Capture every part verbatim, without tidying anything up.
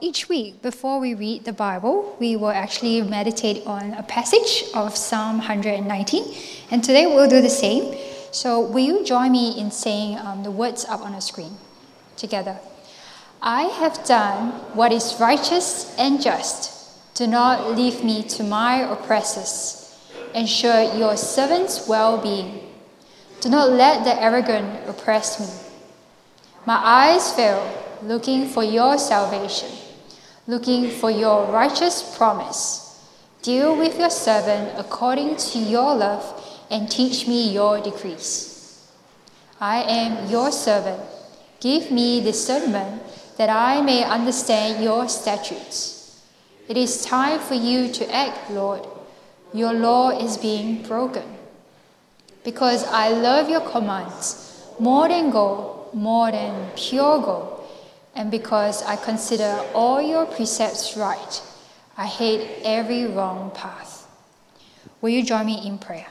Each week, before we read the Bible, we will actually meditate on a passage of Psalm one hundred nineteen, and today we'll do the same. So will you join me in saying um, the words up on the screen together? I have done what is righteous and just. Do not leave me to my oppressors. Ensure your servant's well-being. Do not let the arrogant oppress me. My eyes fail, looking for your salvation, looking for your righteous promise. Deal with your servant according to your love and teach me your decrees. I am your servant. Give me discernment that I may understand your statutes. It is time for you to act, Lord. Your law is being broken. Because I love your commands more than gold, more than pure gold, and because I consider all your precepts right, I hate every wrong path. Will you join me in prayer?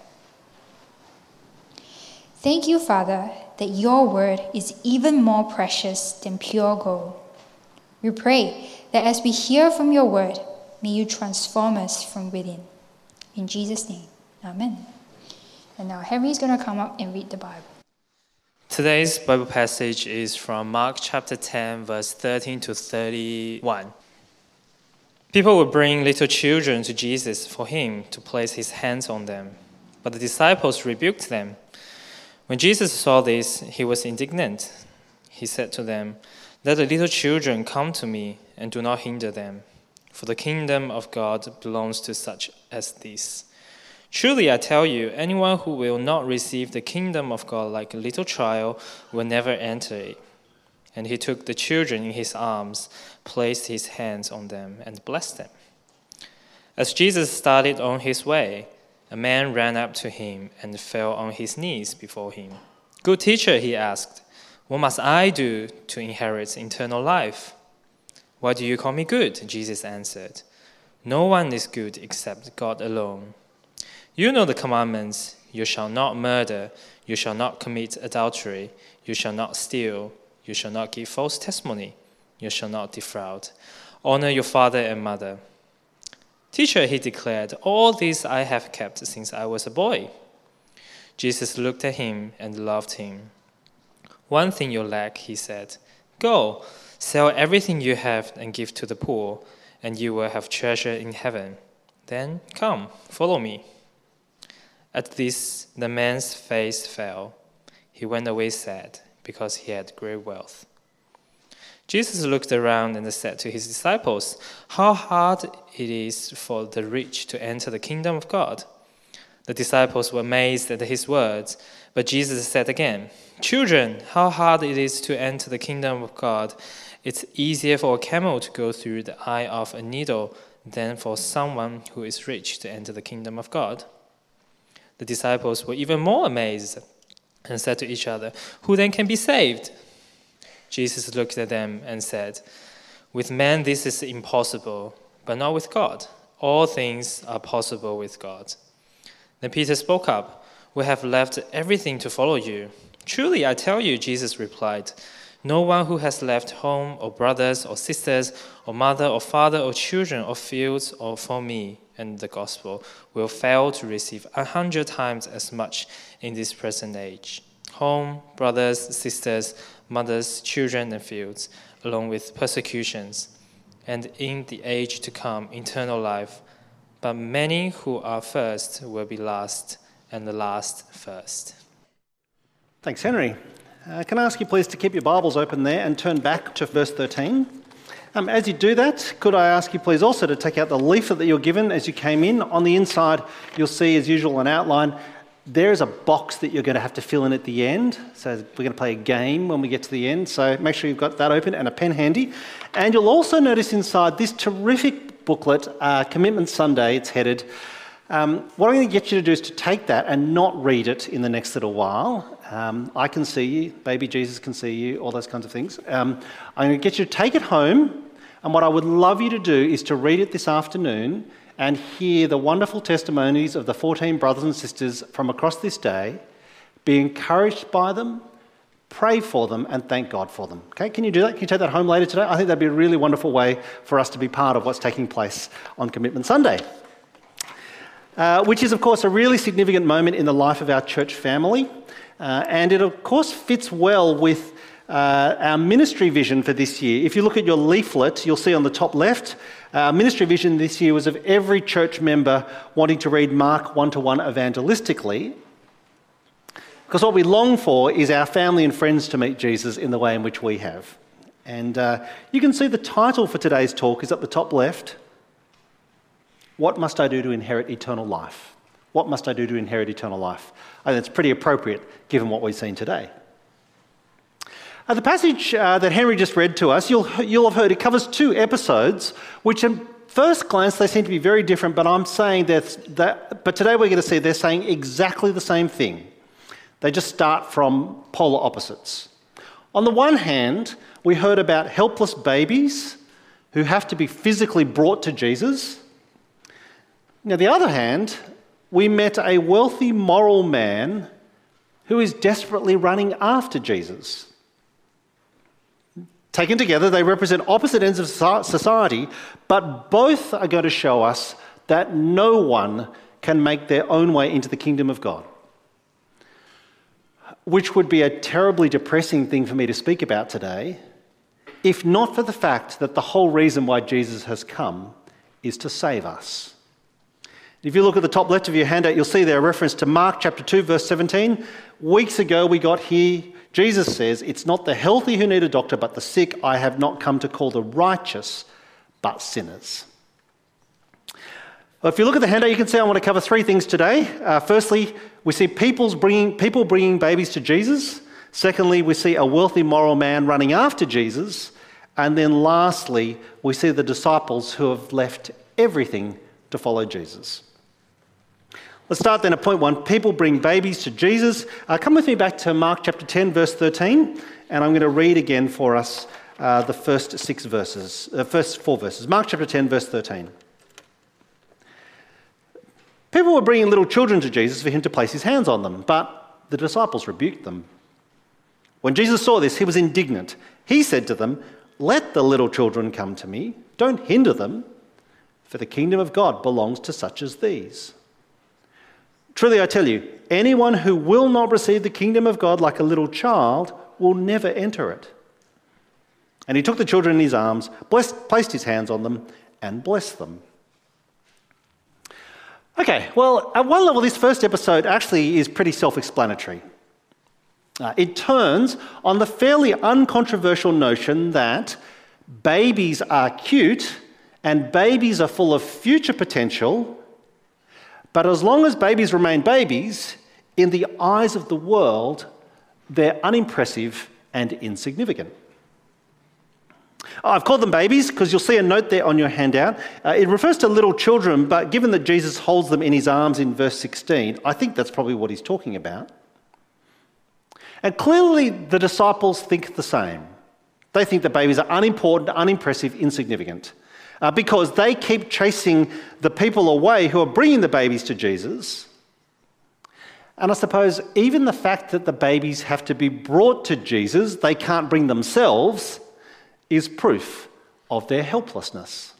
Thank you, Father, that your word is even more precious than pure gold. We pray that as we hear from your word, may you transform us from within. In Jesus' name, amen. And now Henry's going to come up and read the Bible. Today's Bible passage is from Mark chapter ten, verse thirteen to thirty-one. People would bring little children to Jesus for him to place his hands on them, but the disciples rebuked them. When Jesus saw this, he was indignant. He said to them, "Let the little children come to me, and do not hinder them, for the kingdom of God belongs to such as these. Truly I tell you, anyone who will not receive the kingdom of God like a little child will never enter it." And he took the children in his arms, placed his hands on them, and blessed them. As Jesus started on his way, a man ran up to him and fell on his knees before him. "Good teacher," he asked, "what must I do to inherit eternal life?" "Why do you call me good?" Jesus answered. "No one is good except God alone. You know the commandments: you shall not murder, you shall not commit adultery, you shall not steal, you shall not give false testimony, you shall not defraud. Honor your father and mother." "Teacher," he declared, "all these I have kept since I was a boy." Jesus looked at him and loved him. "One thing you lack," he said. "Go, sell everything you have and give to the poor, and you will have treasure in heaven. Then come, follow me." At this, the man's face fell. He went away sad, because he had great wealth. Jesus looked around and said to his disciples, "How hard it is for the rich to enter the kingdom of God." The disciples were amazed at his words, but Jesus said again, "Children, how hard it is to enter the kingdom of God. It's easier for a camel to go through the eye of a needle than for someone who is rich to enter the kingdom of God." The disciples were even more amazed and said to each other, "Who then can be saved?" Jesus looked at them and said, "With man this is impossible, but not with God. All things are possible with God." Then Peter spoke up, "We have left everything to follow you." "Truly, I tell you," Jesus replied, "no one who has left home or brothers or sisters or mother or father or children or fields or for me and the gospel will fail to receive a hundred times as much in this present age. Home, brothers, sisters, mothers, children, and fields, along with persecutions, and in the age to come, eternal life. But many who are first will be last, and the last first." Thanks, Henry. Uh, can I ask you please to keep your Bibles open there and turn back to verse thirteen? Um, as you do that, could I ask you please also to take out the leaflet that you're given as you came in. On the inside, you'll see, as usual, an outline. There is a box that you're going to have to fill in at the end. So we're going to play a game when we get to the end. So make sure you've got that open and a pen handy. And you'll also notice inside this terrific booklet, uh, Commitment Sunday, it's headed. Um, what I'm going to get you to do is to take that and not read it in the next little while. Um, I can see you, baby Jesus can see you, all those kinds of things. Um, I'm going to get you to take it home, and what I would love you to do is to read it this afternoon and hear the wonderful testimonies of the fourteen brothers and sisters from across this day, be encouraged by them, pray for them, and thank God for them. Okay, can you do that? Can you take that home later today? I think that'd be a really wonderful way for us to be part of what's taking place on Commitment Sunday. Uh, which is, of course, a really significant moment in the life of our church family. Uh, and it, of course, fits well with uh, our ministry vision for this year. If you look at your leaflet, you'll see on the top left, our ministry vision this year was of every church member wanting to read Mark one-to-one evangelistically. Because what we long for is our family and friends to meet Jesus in the way in which we have. And uh, you can see the title for today's talk is at the top left. What must I do to inherit eternal life? What must I do to inherit eternal life? I think it's pretty appropriate given what we've seen today. Uh, the passage uh, that Henry just read to us, you'll, you'll have heard, it covers two episodes, which at first glance they seem to be very different, but I'm saying that, that but today we're going to see they're saying exactly the same thing. They just start from polar opposites. On the one hand, we heard about helpless babies who have to be physically brought to Jesus. Now, on the other hand, we met a wealthy moral man who is desperately running after Jesus. Taken together, they represent opposite ends of society, but both are going to show us that no one can make their own way into the kingdom of God. Which would be a terribly depressing thing for me to speak about today, if not for the fact that the whole reason why Jesus has come is to save us. If you look at the top left of your handout, you'll see there a reference to Mark chapter two, verse seventeen. Weeks ago we got here, Jesus says, it's not the healthy who need a doctor, but the sick. I have not come to call the righteous, but sinners. Well, if you look at the handout, you can see I want to cover three things today. Uh, firstly, we see people's bringing, people bringing babies to Jesus. Secondly, we see a wealthy moral man running after Jesus. And then lastly, we see the disciples who have left everything to follow Jesus. Let's start then at point one. People bring babies to Jesus. Uh, come with me back to Mark chapter ten, verse thirteen. And I'm going to read again for us uh, the first six verses, uh, first four verses. Mark chapter ten, verse thirteen. People were bringing little children to Jesus for him to place his hands on them, but the disciples rebuked them. When Jesus saw this, he was indignant. He said to them, "Let the little children come to me. Don't hinder them, for the kingdom of God belongs to such as these. Truly I tell you, anyone who will not receive the kingdom of God like a little child will never enter it." And he took the children in his arms, blessed, placed his hands on them, and blessed them. Okay, well, at one level, this first episode actually is pretty self-explanatory. Uh, it turns on the fairly uncontroversial notion that babies are cute and babies are full of future potential, but as long as babies remain babies, in the eyes of the world, they're unimpressive and insignificant. I've called them babies because you'll see a note there on your handout. Uh, it refers to little children, but given that Jesus holds them in his arms in verse sixteen, I think that's probably what he's talking about. And clearly the disciples think the same. They think that babies are unimportant, unimpressive, insignificant, uh, because they keep chasing the people away who are bringing the babies to Jesus. And I suppose even the fact that the babies have to be brought to Jesus, they can't bring themselves, is proof of their helplessness.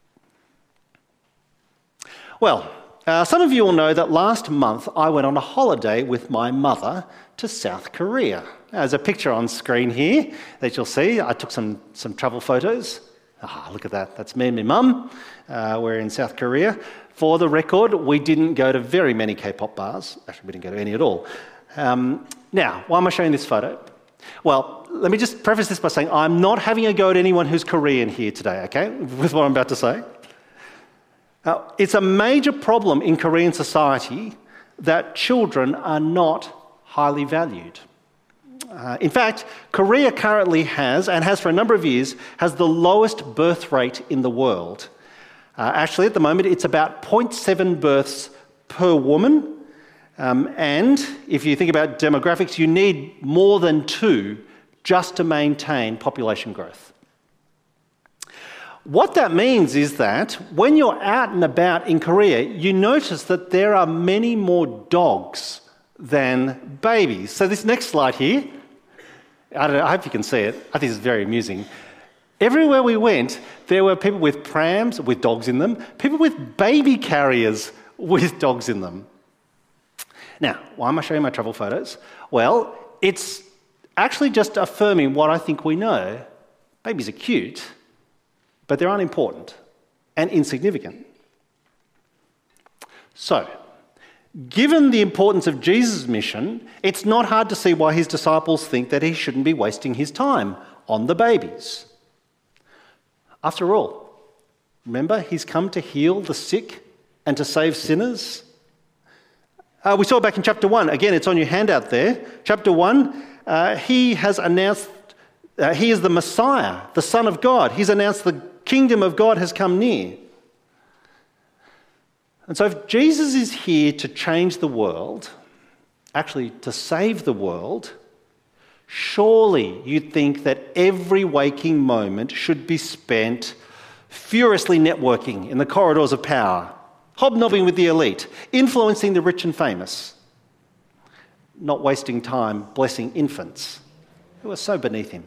Well, uh, some of you will know that last month I went on a holiday with my mother to South Korea. There's a picture on screen here that you'll see. I took some, some travel photos. Ah, look at that. That's me and my mum. Uh, we're in South Korea. For the record, we didn't go to very many K-pop bars. Actually, we didn't go to any at all. Um, now, why am I showing this photo? Well, let me just preface this by saying I'm not having a go at anyone who's Korean here today, okay, with what I'm about to say. Uh, it's a major problem in Korean society that children are not highly valued. Uh, in fact, Korea currently has, and has for a number of years, has the lowest birth rate in the world. Uh, actually, at the moment, it's about zero point seven births per woman. Um, and if you think about demographics, you need more than two just to maintain population growth. What that means is that when you're out and about in Korea, you notice that there are many more dogs than babies. So this next slide here I don't know, I hope you can see it. I think it's very amusing. Everywhere we went, there were people with prams with dogs in them, people with baby carriers with dogs in them. Now, why am I showing my travel photos? Well, it's actually just affirming what I think we know. Babies are cute, but they're unimportant and insignificant. So, given the importance of Jesus' mission, it's not hard to see why his disciples think that he shouldn't be wasting his time on the babies. After all, remember, he's come to heal the sick and to save sinners. Uh, we saw back in chapter one, again, it's on your handout there. Chapter one, uh, he has announced uh, he is the Messiah, the Son of God. He's announced the kingdom of God has come near. And so if Jesus is here to change the world, actually to save the world, surely you'd think that every waking moment should be spent furiously networking in the corridors of power, hobnobbing with the elite, influencing the rich and famous, not wasting time blessing infants who are so beneath him.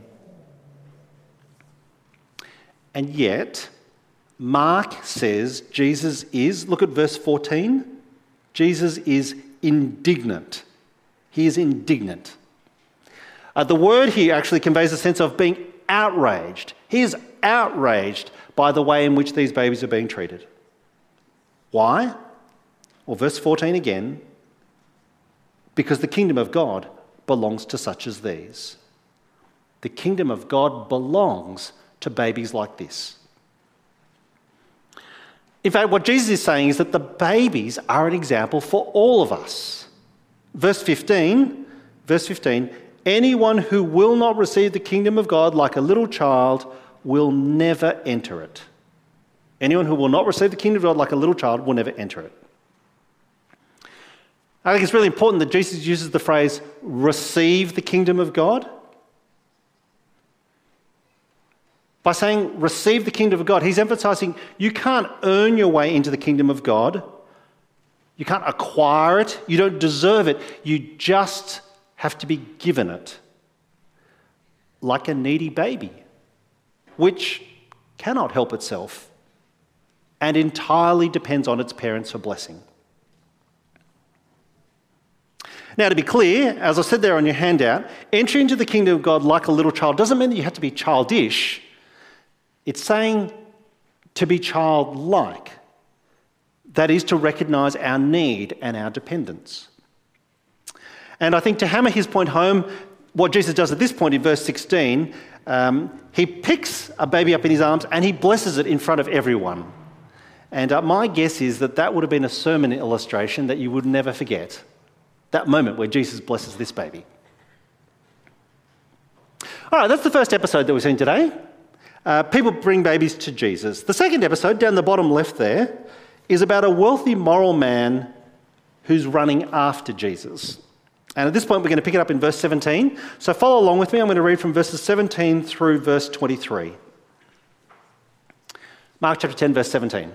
And yet, Mark says Jesus is, look at verse fourteen, Jesus is indignant. He is indignant. Uh, the word here actually conveys a sense of being outraged. He is outraged by the way in which these babies are being treated. Why? Well, verse fourteen again, because the kingdom of God belongs to such as these. The kingdom of God belongs to babies like this. In fact, what Jesus is saying is that the babies are an example for all of us. Verse fifteen, verse fifteen, anyone who will not receive the kingdom of God like a little child will never enter it. Anyone who will not receive the kingdom of God like a little child will never enter it. I think it's really important that Jesus uses the phrase, receive the kingdom of God. By saying, receive the kingdom of God, he's emphasising you can't earn your way into the kingdom of God. You can't acquire it. You don't deserve it. You just have to be given it. Like a needy baby, which cannot help itself and entirely depends on its parents for blessing. Now, to be clear, as I said there on your handout, entry into the kingdom of God like a little child doesn't mean that you have to be childish. It's saying to be childlike. That is to recognise our need and our dependence. And I think to hammer his point home, what Jesus does at this point in verse sixteen, um, he picks a baby up in his arms and he blesses it in front of everyone. And uh, my guess is that that would have been a sermon illustration that you would never forget. That moment where Jesus blesses this baby. All right, that's the first episode that we've seen today. Uh, people bring babies to Jesus. The second episode, down the bottom left there, is about a wealthy moral man who's running after Jesus. And at this point, we're going to pick it up in verse seventeen. So follow along with me. I'm going to read from verses seventeen through verse twenty-three. Mark chapter ten, verse seventeen.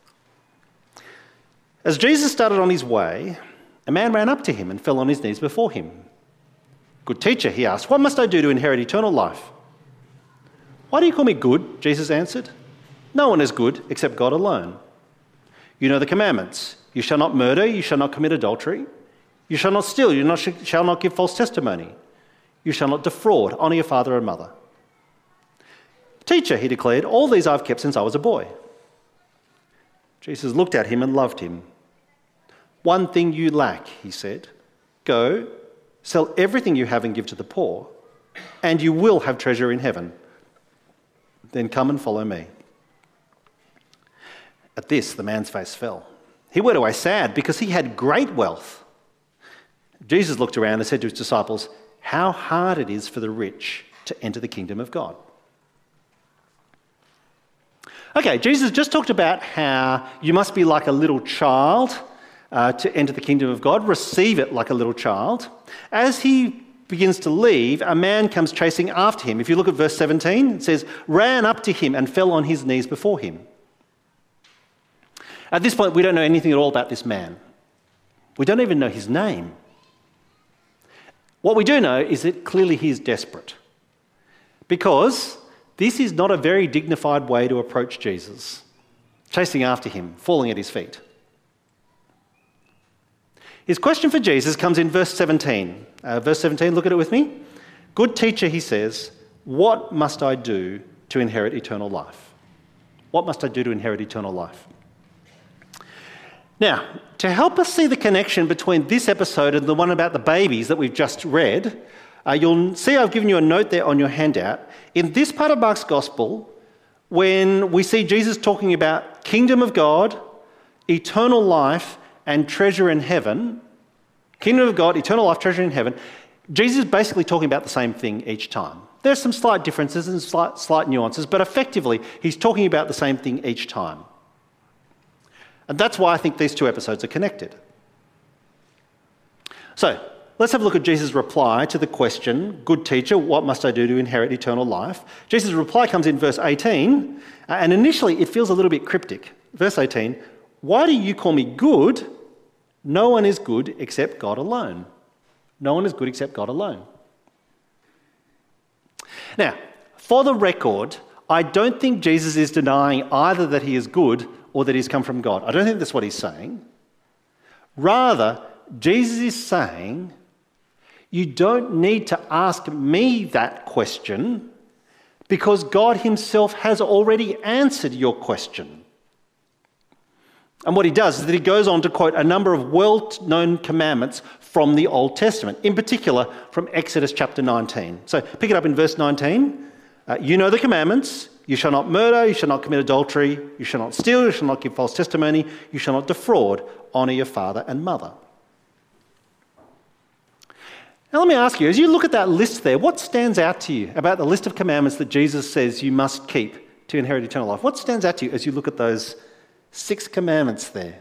As Jesus started on his way, a man ran up to him and fell on his knees before him. "Good teacher," he asked, "what must I do to inherit eternal life?" "Why do you call me good?" Jesus answered. "No one is good except God alone. You know the commandments. You shall not murder, you shall not commit adultery, you shall not steal, you not sh- shall not give false testimony, you shall not defraud, honour your father and mother." "Teacher," he declared, "all these I've kept since I was a boy." Jesus looked at him and loved him. "One thing you lack," he said. "Go, sell everything you have and give to the poor, and you will have treasure in heaven. Then come and follow me." At this, the man's face fell. He went away sad because he had great wealth. Jesus looked around and said to his disciples, "How hard it is for the rich to enter the kingdom of God." Okay, Jesus just talked about how you must be like a little child uh, to enter the kingdom of God, receive it like a little child. As he begins to leave, a man comes chasing after him. If you look at verse seventeen, it says, ran up to him and fell on his knees before him. At this point, we don't know anything at all about this man. We don't even know his name. What we do know is that clearly he is desperate. Because this is not a very dignified way to approach Jesus, chasing after him, falling at his feet. His question for Jesus comes in verse seventeen. Uh, verse seventeen, look at it with me. Good teacher, he says, what must I do to inherit eternal life? What must I do to inherit eternal life? Now, to help us see the connection between this episode and the one about the babies that we've just read, uh, you'll see I've given you a note there on your handout. In this part of Mark's Gospel, when we see Jesus talking about kingdom of God, eternal life, and treasure in heaven, kingdom of God, eternal life, treasure in heaven, Jesus is basically talking about the same thing each time. There's some slight differences and slight, slight nuances, but effectively, he's talking about the same thing each time. And that's why I think these two episodes are connected. So, let's have a look at Jesus' reply to the question, good teacher, what must I do to inherit eternal life? Jesus' reply comes in verse eighteen, and initially it feels a little bit cryptic. Verse eighteen, why do you call me good? No one is good except God alone. No one is good except God alone. Now, for the record, I don't think Jesus is denying either that he is good or that he's come from God. I don't think that's what he's saying. Rather, Jesus is saying, you don't need to ask me that question because God himself has already answered your question. And what he does is that he goes on to quote a number of well-known commandments from the Old Testament, in particular from Exodus chapter nineteen. So pick it up in verse nineteen. Uh, you know the commandments. You shall not murder, you shall not commit adultery, you shall not steal, you shall not give false testimony, you shall not defraud, honour your father and mother. Now let me ask you, as you look at that list there, what stands out to you about the list of commandments that Jesus says you must keep to inherit eternal life? What stands out to you as you look at those six commandments there?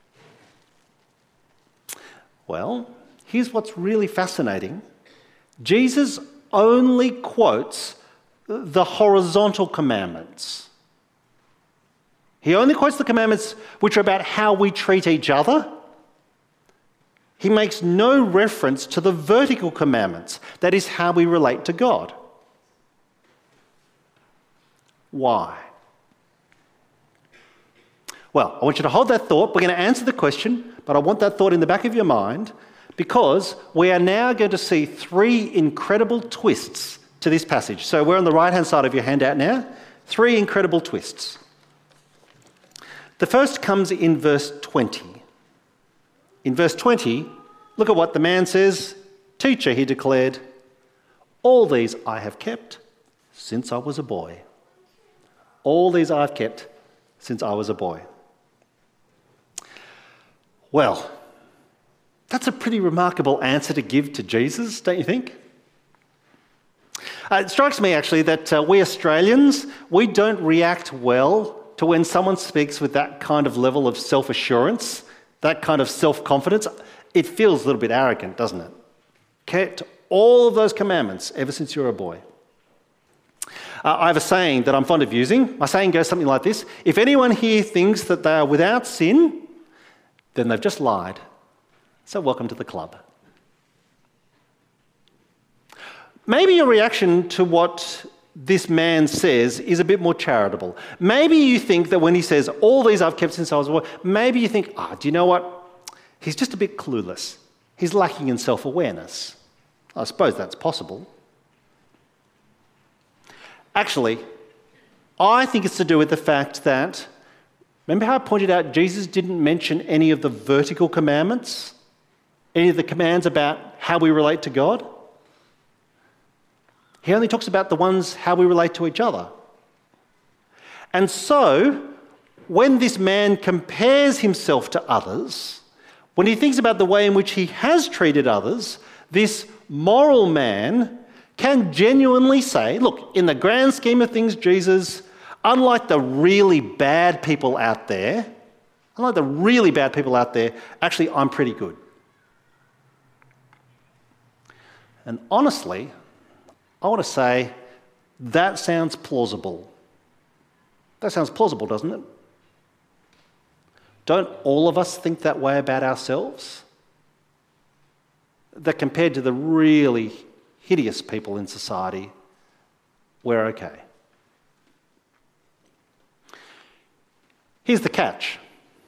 Well, here's what's really fascinating. Jesus only quotes the horizontal commandments. He only quotes the commandments which are about how we treat each other. He makes no reference to the vertical commandments, that is how we relate to God. Why? Well, I want you to hold that thought. We're going to answer the question, but I want that thought in the back of your mind because we are now going to see three incredible twists to this passage. So we're on the right-hand side of your handout now. Three incredible twists. The first comes in verse twenty. In verse twenty, look at what the man says. Teacher, he declared, all these I have kept since I was a boy. All these I've kept since I was a boy. Well, that's a pretty remarkable answer to give to Jesus, don't you think? Uh, it strikes me actually that uh, we Australians, we don't react well to when someone speaks with that kind of level of self-assurance, that kind of self-confidence. It feels a little bit arrogant, doesn't it? Kept all of those commandments ever since you were a boy. Uh, I have a saying that I'm fond of using. My saying goes something like this. If anyone here thinks that they are without sin, then they've just lied. So welcome to the club. Maybe your reaction to what this man says is a bit more charitable. Maybe you think that when he says, all these I've kept since I was a boy, maybe you think, ah, oh, do you know what? He's just a bit clueless. He's lacking in self-awareness. I suppose that's possible. Actually, I think it's to do with the fact that, remember how I pointed out Jesus didn't mention any of the vertical commandments? Any of the commands about how we relate to God? He only talks about the ones how we relate to each other. And so, when this man compares himself to others, when he thinks about the way in which he has treated others, this moral man can genuinely say, look, in the grand scheme of things, Jesus, unlike the really bad people out there, unlike the really bad people out there, actually, I'm pretty good. And honestly, I want to say that sounds plausible. That sounds plausible, doesn't it? Don't all of us think that way about ourselves? That compared to the really hideous people in society, we're okay. Here's the catch.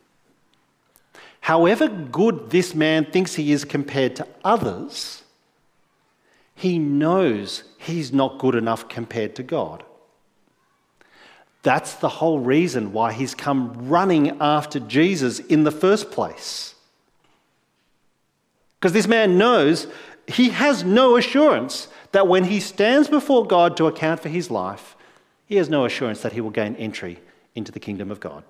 However good this man thinks he is compared to others, he knows he's not good enough compared to God. That's the whole reason why he's come running after Jesus in the first place. Because this man knows he has no assurance that when he stands before God to account for his life, he has no assurance that he will gain entry into the kingdom of God.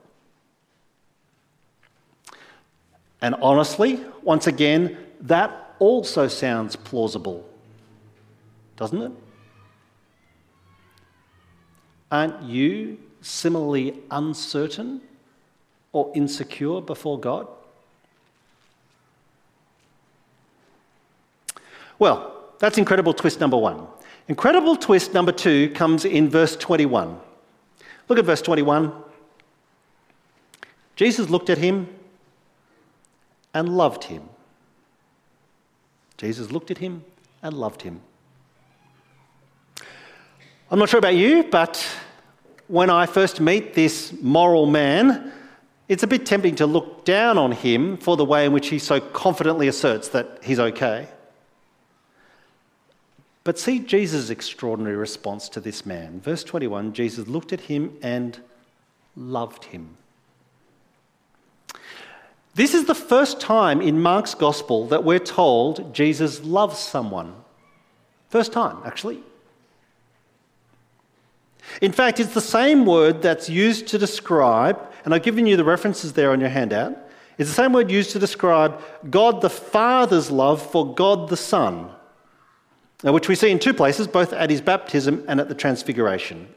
And honestly, once again, that also sounds plausible, doesn't it? Aren't you similarly uncertain or insecure before God? Well, that's incredible twist number one. Incredible twist number two comes in verse twenty-one. Look at verse twenty-one. Jesus looked at him and loved him. Jesus looked at him and loved him. I'm not sure about you, but when I first meet this moral man, it's a bit tempting to look down on him for the way in which he so confidently asserts that he's okay. But see Jesus' extraordinary response to this man. Verse twenty-one, Jesus looked at him and loved him. This is the first time in Mark's gospel that we're told Jesus loves someone. First time, actually. In fact, it's the same word that's used to describe, and I've given you the references there on your handout, it's the same word used to describe God the Father's love for God the Son, which we see in two places, both at his baptism and at the Transfiguration.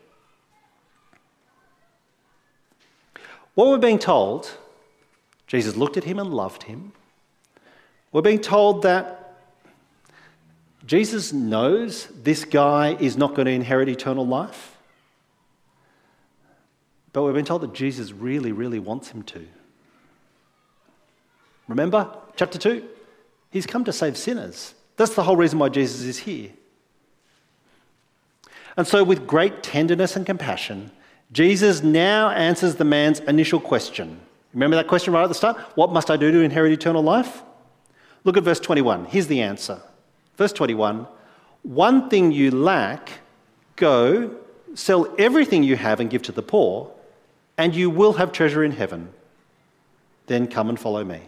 What we're being told, Jesus looked at him and loved him. We're being told that Jesus knows this guy is not going to inherit eternal life. But we've been told that Jesus really, really wants him to. Remember, chapter two? He's come to save sinners. That's the whole reason why Jesus is here. And so with great tenderness and compassion, Jesus now answers the man's initial question. Remember that question right at the start? What must I do to inherit eternal life? Look at verse twenty-one. Here's the answer. Verse twenty-one, one thing you lack, go, sell everything you have and give to the poor, and you will have treasure in heaven. Then come and follow me.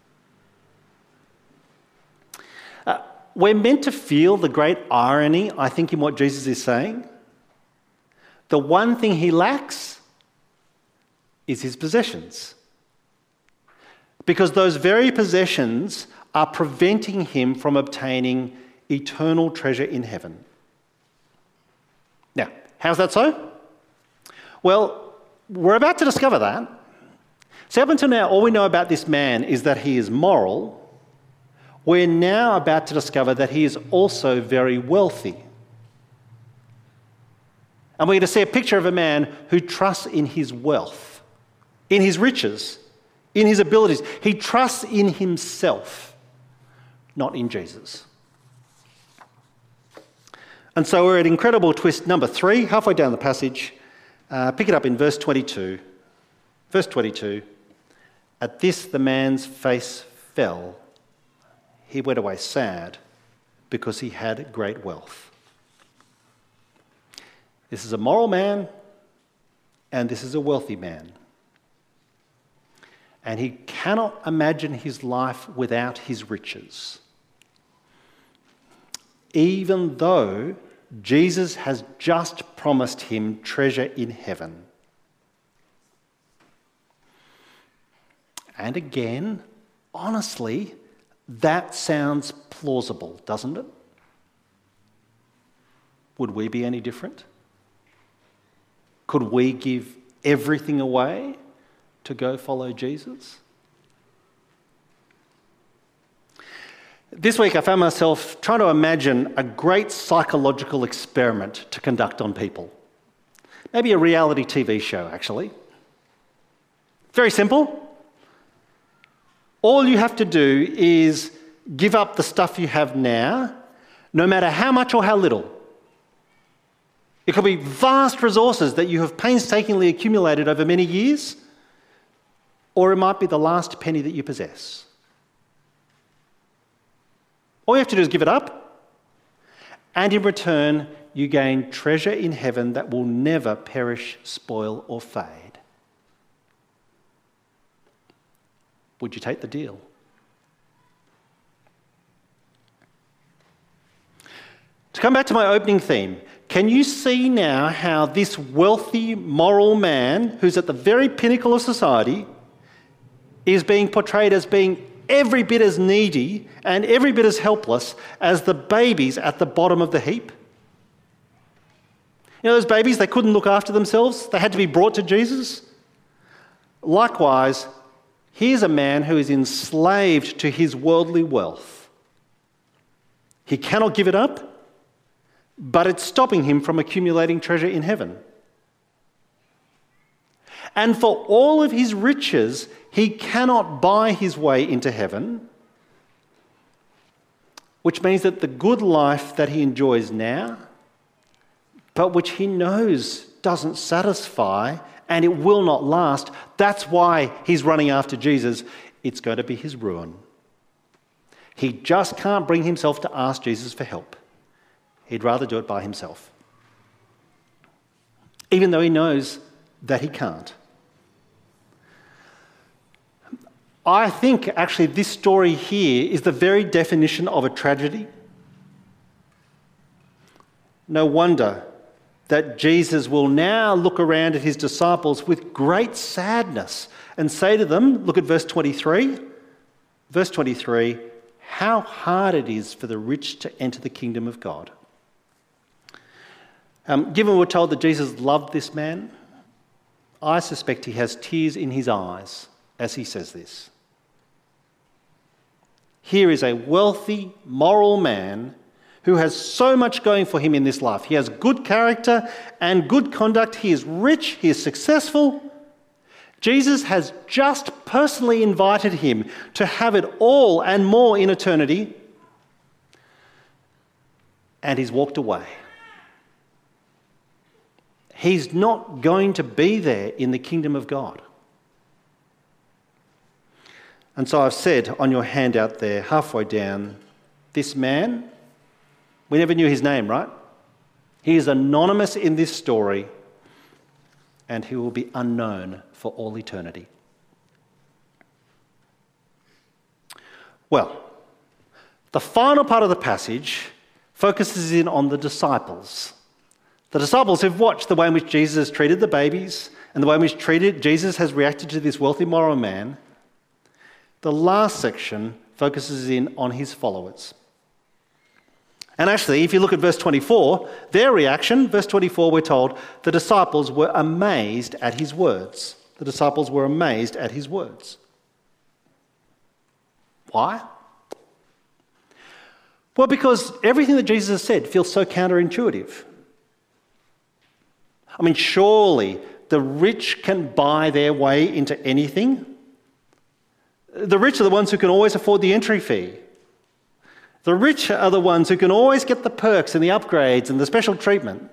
Uh, we're meant to feel the great irony, I think, in what Jesus is saying. The one thing he lacks is his possessions. Because those very possessions are preventing him from obtaining eternal treasure in heaven. Now, how's that so? Well, we're about to discover that. So up until now, all we know about this man is that he is moral. We're now about to discover that he is also very wealthy. And we're going to see a picture of a man who trusts in his wealth, in his riches, in his abilities. He trusts in himself, not in Jesus. And so we're at incredible twist number three, halfway down the passage. Uh, pick it up in verse twenty-two. Verse twenty-two. At this the man's face fell. He went away sad because he had great wealth. This is a moral man and this is a wealthy man. And he cannot imagine his life without his riches. Even though Jesus has just promised him treasure in heaven. And again, honestly, that sounds plausible, doesn't it? Would we be any different? Could we give everything away to go follow Jesus? This week I found myself trying to imagine a great psychological experiment to conduct on people. Maybe a reality T V show, actually. Very simple. All you have to do is give up the stuff you have now, no matter how much or how little. It could be vast resources that you have painstakingly accumulated over many years, or it might be the last penny that you possess. All you have to do is give it up, and in return, you gain treasure in heaven that will never perish, spoil, or fade. Would you take the deal? To come back to my opening theme, can you see now how this wealthy, moral man, who's at the very pinnacle of society, is being portrayed as being every bit as needy and every bit as helpless as the babies at the bottom of the heap? You know those babies, they couldn't look after themselves. They had to be brought to Jesus. Likewise, here's a man who is enslaved to his worldly wealth. He cannot give it up, but it's stopping him from accumulating treasure in heaven. And for all of his riches, he cannot buy his way into heaven, which means that the good life that he enjoys now, but which he knows doesn't satisfy and it will not last, that's why he's running after Jesus. It's going to be his ruin. He just can't bring himself to ask Jesus for help. He'd rather do it by himself, even though he knows that he can't. I think actually this story here is the very definition of a tragedy. No wonder that Jesus will now look around at his disciples with great sadness and say to them, look at verse twenty-three. Verse twenty-three, how hard it is for the rich to enter the kingdom of God. Um, given we're told that Jesus loved this man, I suspect he has tears in his eyes as he says this. Here is a wealthy, moral man who has so much going for him in this life. He has good character and good conduct. He is rich. He is successful. Jesus has just personally invited him to have it all and more in eternity, and he's walked away. He's not going to be there in the kingdom of God. And so I've said on your handout there, halfway down, this man, we never knew his name, right? He is anonymous in this story, and he will be unknown for all eternity. Well, the final part of the passage focuses in on the disciples. The disciples who've watched the way in which Jesus has treated the babies and the way in which treated, Jesus has reacted to this wealthy moral man. The last section focuses in on his followers. And actually, if you look at verse twenty-four, their reaction, verse twenty-four, we're told, the disciples were amazed at his words. The disciples were amazed at his words. Why? Well, because everything that Jesus has said feels so counterintuitive. I mean, surely the rich can buy their way into anything. The rich are the ones who can always afford the entry fee. The rich are the ones who can always get the perks and the upgrades and the special treatment.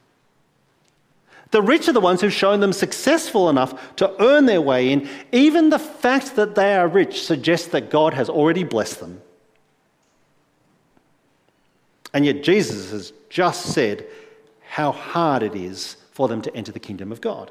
The rich are the ones who've shown them successful enough to earn their way in. Even the fact that they are rich suggests that God has already blessed them. And yet Jesus has just said how hard it is for them to enter the kingdom of God.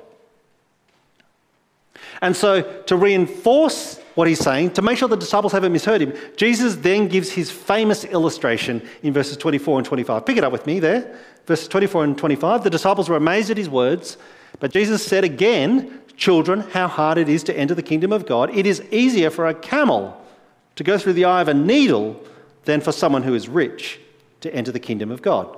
And so to reinforce what he's saying, to make sure the disciples haven't misheard him, Jesus then gives his famous illustration in verses twenty-four and twenty-five. Pick it up with me there. Verses twenty-four and twenty-five. The disciples were amazed at his words, but Jesus said again, children, how hard it is to enter the kingdom of God. It is easier for a camel to go through the eye of a needle than for someone who is rich to enter the kingdom of God.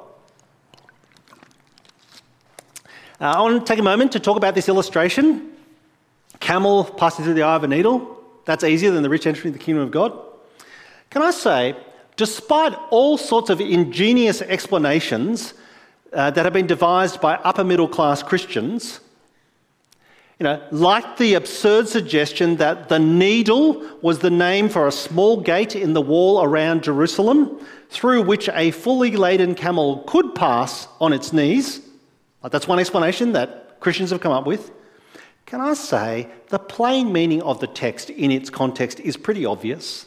Uh, I want to take a moment to talk about this illustration. Camel passing through the eye of a needle. That's easier than the rich entering the kingdom of God. Can I say, despite all sorts of ingenious explanations uh, that have been devised by upper middle class Christians, you know, like the absurd suggestion that the needle was the name for a small gate in the wall around Jerusalem through which a fully laden camel could pass on its knees, Like, that's one explanation that Christians have come up with. Can I say the plain meaning of the text in its context is pretty obvious?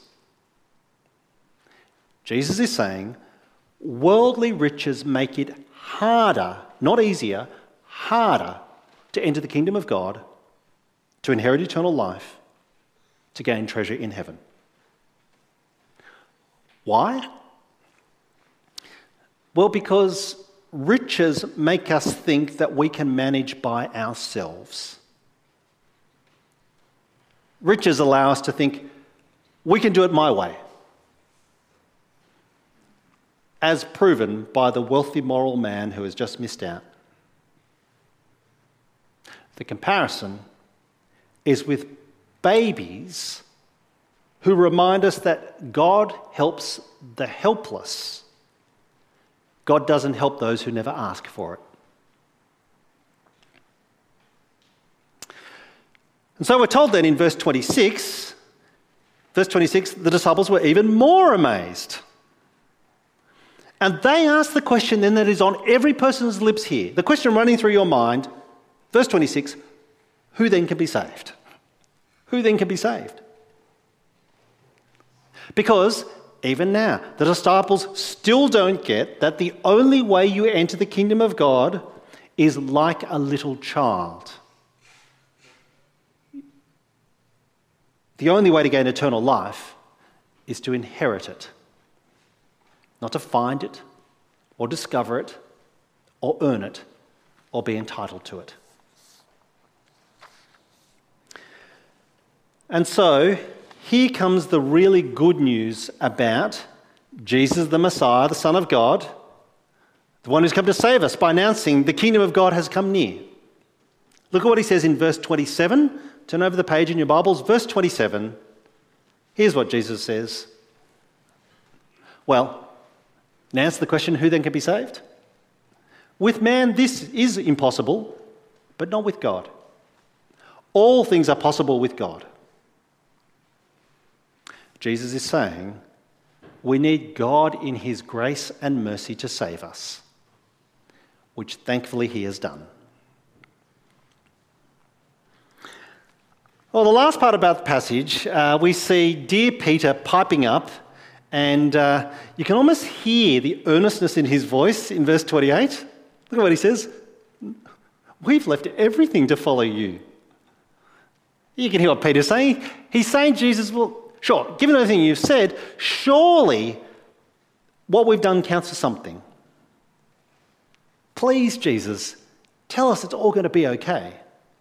Jesus is saying worldly riches make it harder, not easier, harder to enter the kingdom of God, to inherit eternal life, to gain treasure in heaven. Why? Well, because riches make us think that we can manage by ourselves. Riches allow us to think, we can do it my way. As proven by the wealthy moral man who has just missed out. The comparison is with babies who remind us that God helps the helpless. God doesn't help those who never ask for it. And so we're told then in verse twenty-six, verse twenty-six, the disciples were even more amazed. And they asked the question then that is on every person's lips here. The question running through your mind, verse twenty-six, who then can be saved? Who then can be saved? Because even now, the disciples still don't get that the only way you enter the kingdom of God is like a little child. The only way to gain eternal life is to inherit it, not to find it or discover it or earn it or be entitled to it. And so, here comes the really good news about Jesus the Messiah, the Son of God, the one who's come to save us by announcing the kingdom of God has come near. Look at what he says in verse twenty-seven. Turn over the page in your Bibles. Verse twenty-seven. Here's what Jesus says. Well, now answer the question, who then can be saved? With man this is impossible, but not with God. All things are possible with God. Jesus is saying we need God in his grace and mercy to save us, which thankfully he has done. Well, the last part about the passage, uh, we see dear Peter piping up, and uh, you can almost hear the earnestness in his voice in verse twenty-eight. Look at what he says. We've left everything to follow you. You can hear what Peter's saying. He's saying, Jesus, well, sure, given everything you've said, surely what we've done counts for something. Please, Jesus, tell us it's all going to be okay.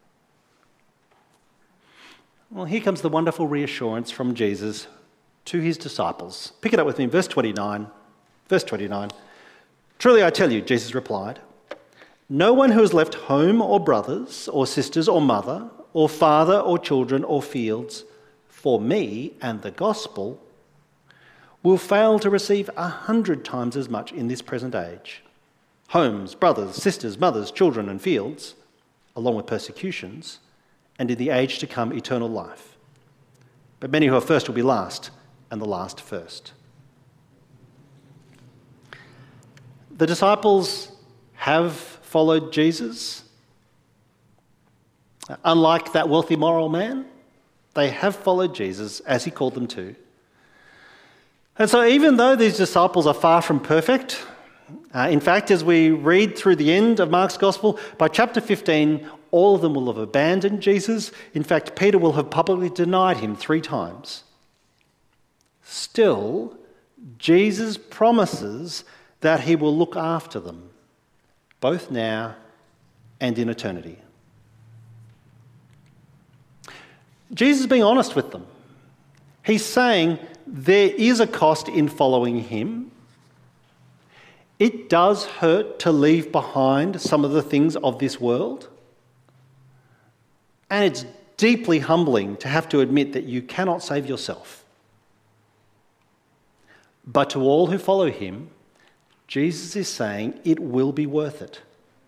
Well, here comes the wonderful reassurance from Jesus to his disciples. Pick it up with me, verse twenty-nine. Verse twenty-nine. Truly I tell you, Jesus replied, no one who has left home or brothers or sisters or mother or father or children or fields for me and the gospel will fail to receive a hundred times as much in this present age. Homes, brothers, sisters, mothers, children and fields, along with persecutions, and in the age to come eternal life. But many who are first will be last, and the last first. The disciples have followed Jesus. Unlike that wealthy moral man, they have followed Jesus as he called them to. And so even though these disciples are far from perfect, uh, in fact, as we read through the end of Mark's Gospel, by chapter fifteen, all of them will have abandoned Jesus. In fact, Peter will have publicly denied him three times. Still, Jesus promises that he will look after them, both now and in eternity. Jesus is being honest with them. He's saying there is a cost in following him. It does hurt to leave behind some of the things of this world. And it's deeply humbling to have to admit that you cannot save yourself. But to all who follow him, Jesus is saying it will be worth it.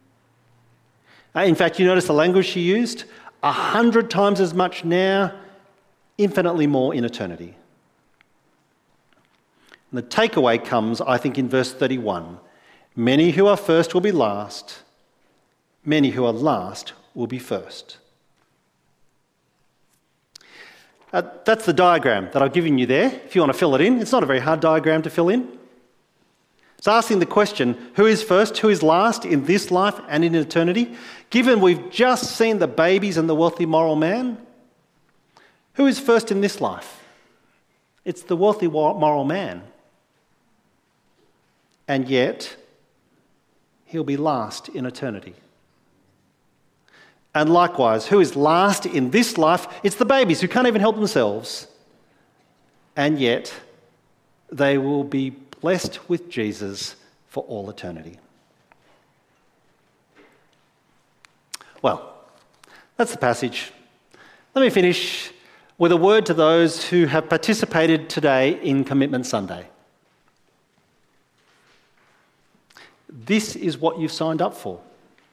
In fact, you notice the language he used? A hundred times as much now, infinitely more in eternity. And the takeaway comes, I think, in verse thirty-one. Many who are first will be last, many who are last will be first. Uh, that's the diagram that I've given you there, if you want to fill it in. It's not a very hard diagram to fill in. It's asking the question, who is first, who is last in this life and in eternity? Given we've just seen the babies and the wealthy moral man, who is first in this life? It's the wealthy moral man. And yet, he'll be last in eternity. And likewise, who is last in this life? It's the babies who can't even help themselves. And yet, they will be blessed with Jesus for all eternity. Well, that's the passage. Let me finish with a word to those who have participated today in Commitment Sunday. This is what you've signed up for.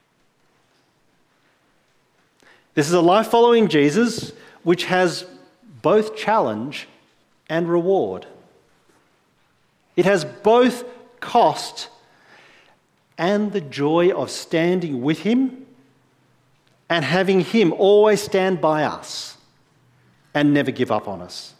This is a life following Jesus which has both challenge and reward. It has both cost and the joy of standing with him and having him always stand by us and never give up on us.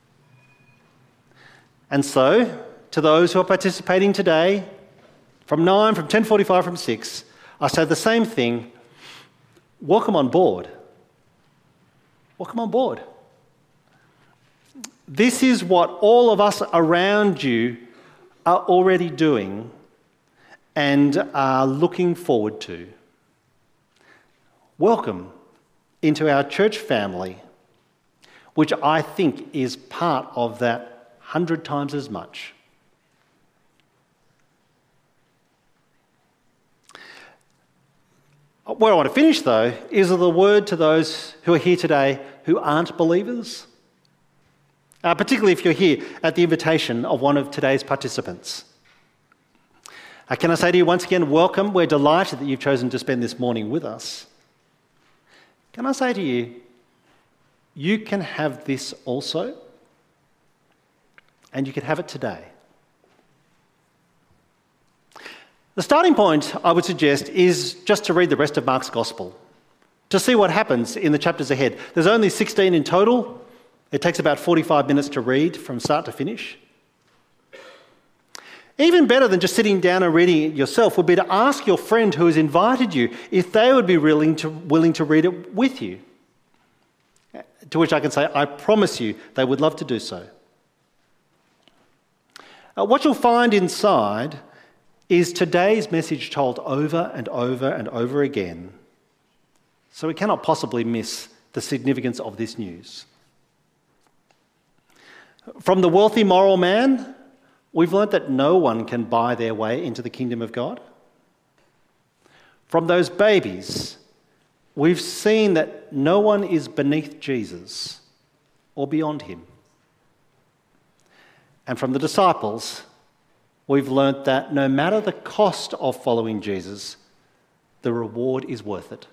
And so, to those who are participating today, from nine, from ten forty-five, from six, I say the same thing. Welcome on board. Welcome on board. This is what all of us around you are already doing and are looking forward to. Welcome into our church family, which I think is part of that hundred times as much. Where I want to finish, though, is the word to those who are here today who aren't believers, uh, particularly if you're here at the invitation of one of today's participants. Uh, can I say to you once again, welcome. We're delighted that you've chosen to spend this morning with us. Can I say to you, you can have this also, and you can have it today. The starting point, I would suggest, is just to read the rest of Mark's Gospel, to see what happens in the chapters ahead. There's only sixteen in total. It takes about forty-five minutes to read from start to finish. Even better than just sitting down and reading it yourself would be to ask your friend who has invited you if they would be willing to, willing to read it with you. To which I can say, I promise you they would love to do so. Uh, what you'll find inside is today's message told over and over and over again. So we cannot possibly miss the significance of this news. From the wealthy moral man, we've learnt that no one can buy their way into the kingdom of God. From those babies, we've seen that no one is beneath Jesus or beyond him. And from the disciples, we've learnt that no matter the cost of following Jesus, the reward is worth it.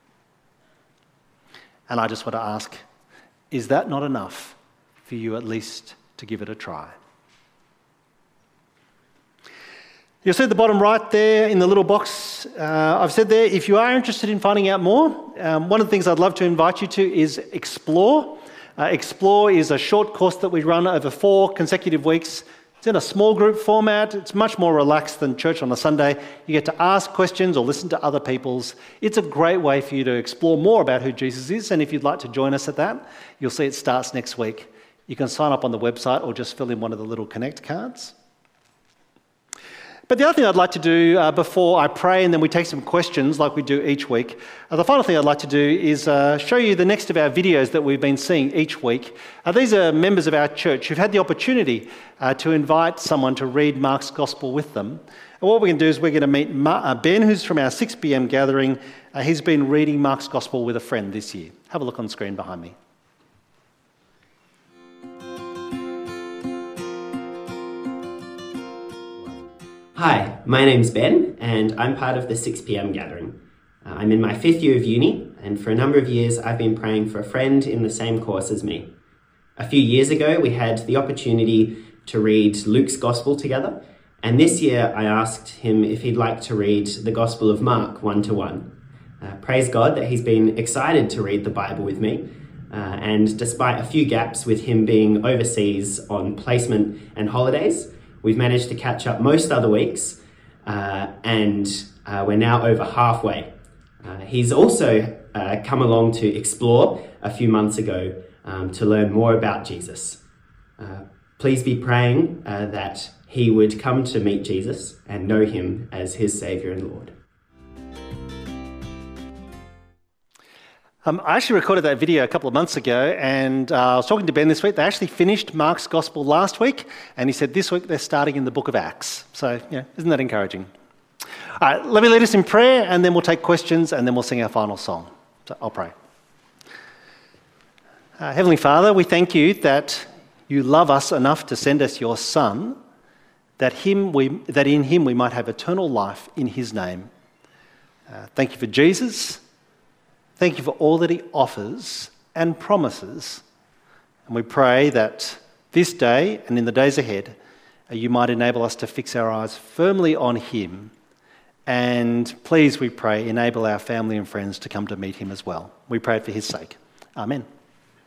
And I just want to ask, is that not enough for you at least to give it a try? You'll see at the bottom right there in the little box, uh, I've said there, if you are interested in finding out more, um, one of the things I'd love to invite you to is Explore. Uh, Explore is a short course that we run over four consecutive weeks. It's in a small group format. It's much more relaxed than church on a Sunday. You get to ask questions or listen to other people's. It's a great way for you to explore more about who Jesus is, and if you'd like to join us at that, you'll see it starts next week. You can sign up on the website or just fill in one of the little Connect cards. But the other thing I'd like to do uh, before I pray and then we take some questions like we do each week, uh, the final thing I'd like to do is uh, show you the next of our videos that we've been seeing each week. Uh, these are members of our church who've had the opportunity uh, to invite someone to read Mark's Gospel with them. And what we're going to do is we're going to meet Ma- uh, Ben, who's from our six p m gathering. Uh, he's been reading Mark's Gospel with a friend this year. Have a look on the screen behind me. Hi, my name's Ben, and I'm part of the six p m gathering. Uh, I'm in my fifth year of uni, and for a number of years I've been praying for a friend in the same course as me. A few years ago we had the opportunity to read Luke's Gospel together, and this year I asked him if he'd like to read the Gospel of Mark one to one. Uh, praise God that he's been excited to read the Bible with me. Uh, and despite a few gaps with him being overseas on placement and holidays, we've managed to catch up most other weeks, uh, and uh, we're now over halfway. Uh, he's also uh, come along to explore a few months ago um, to learn more about Jesus. Uh, please be praying uh, that he would come to meet Jesus and know him as his Saviour and Lord. Um, I actually recorded that video a couple of months ago, and uh, I was talking to Ben this week. They actually finished Mark's Gospel last week, and he said this week they're starting in the book of Acts. So, yeah, isn't that encouraging? All right, let me lead us in prayer, and then we'll take questions, and then we'll sing our final song. So I'll pray. Uh, Heavenly Father, we thank you that you love us enough to send us your Son, that him we that in him we might have eternal life in his name. Uh, thank you for Jesus. Thank you for all that he offers and promises. And we pray that this day and in the days ahead, you might enable us to fix our eyes firmly on him. And please, we pray, enable our family and friends to come to meet him as well. We pray it for his sake. Amen.